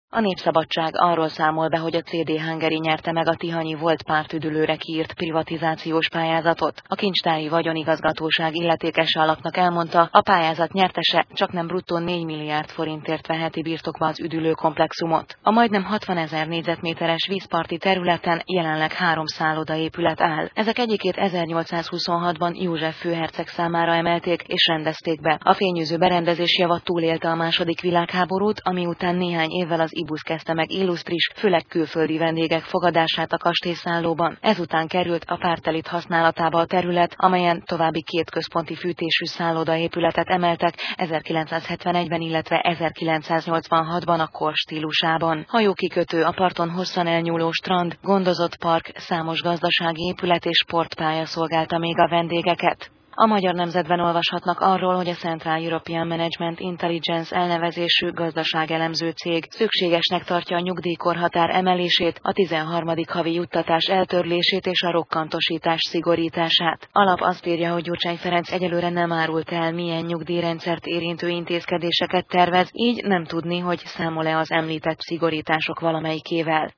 A Népszabadság arról számol be, hogy a CD Hungary nyerte meg a tihanyi volt pártüdülőre kiírt privatizációs pályázatot. A kincstári vagyonigazgatóság illetékes alaknak elmondta, a pályázat nyertese csaknem bruttó 4 milliárd forintért veheti birtokba az üdülőkomplexumot. A majdnem 60 000 négyzetméteres vízparti területen jelenleg 3 szállodaépület áll. Ezek egyikét 1826-ban József főherceg számára emelték és rendezték be. A fényűző berendezés java túlélte a II. Világháborút, ami után néhány évvel az IBUS kezdte meg illusztris, főleg külföldi vendégek fogadását a kastélyszállóban. Ezután került a pártelit használatába a terület, amelyen további 2 központi fűtésű szállodaépületet emeltek 1971-ben, illetve 1986-ban a kor stílusában. Hajókikötő, a parton hosszan elnyúló strand, gondozott park, számos gazdasági épület és sportpálya szolgálta még a vendégeket. A Magyar Nemzetben olvashatnak arról, hogy a Central European Management Intelligence elnevezésű gazdaságelemző cég szükségesnek tartja a nyugdíjkorhatár emelését, a 13. havi juttatás eltörlését és a rokkantosítás szigorítását. A lap azt írja, hogy Gyurcsány Ferenc egyelőre nem árult el, milyen nyugdíjrendszert érintő intézkedéseket tervez, így nem tudni, hogy számol-e az említett szigorítások valamelyikével.